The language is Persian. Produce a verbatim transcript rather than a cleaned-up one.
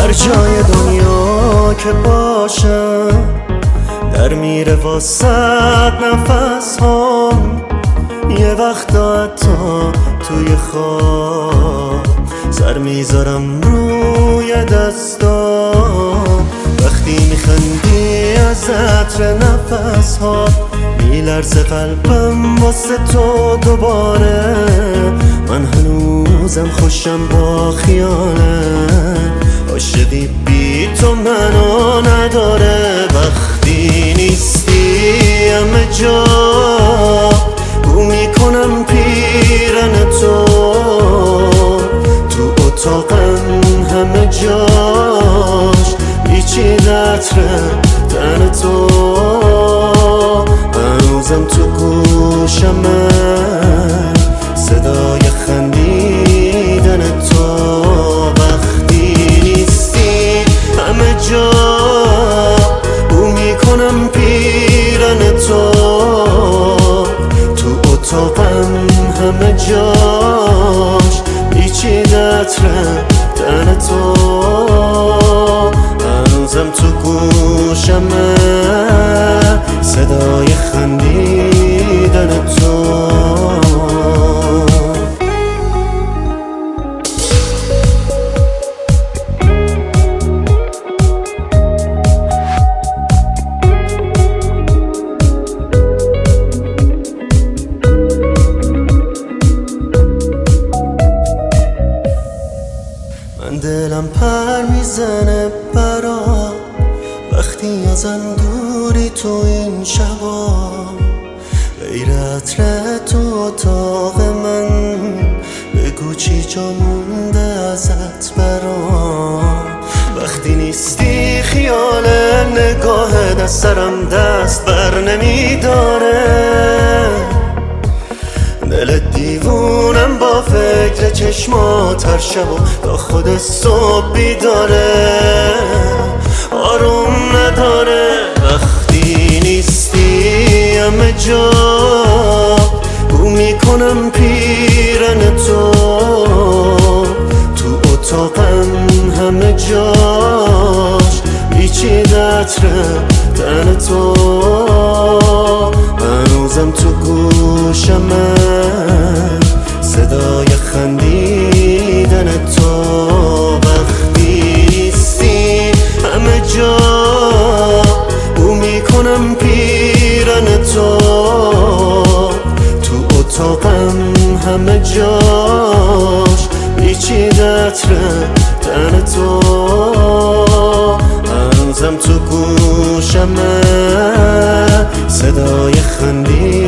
هر جای دنیا که باشم در میره واسد نفس هم، یه وقتا حتی توی خواب سر میذارم روی دستام. وقتی میخندی از عطر نفس ها میلرزه قلبم واسه تو دوباره. من هنوزم خوشم با خیالت، عاشقی بی تو منو نداره. وقتی نیستی همه جا بو میکنم پیرن تو، تو اتاقم همه جاش پیچیده عطر تن تو. هنوزم تو گوشمه صدای خندیدن تو. وقتی نیستی همه جا بو میکنم پیرن تو، تو اتاقم همه جاش پیچیده عطر تن تو. هنوزم تو گوشمه صدای خندیدن تو. من دلم پر میزنه برا وقتی ازم دوری تو این شبا. غیر عطر تو اتاق من بگو چی جا مونده ازت برام. وقتی نیستی خیال نگاهت از سرم دست بر نمیداره. دل دیوونم با فکر چشمات هر شب و تا خود صبح بیداره، آروم نداره. وقتی نیستی همه جا بو میکنم پیرن تو، تو اتاقم همه جاش پیچیده عطر تن تو. هنوزم تو گوشمه صدای خندیدن تو. وقتی نیستی همه جا بو میکنم پیرن تو، تو اتاقم همه جاش پیچیده عطر تن تو. هنوزم تو گوشمه صدای خندیدن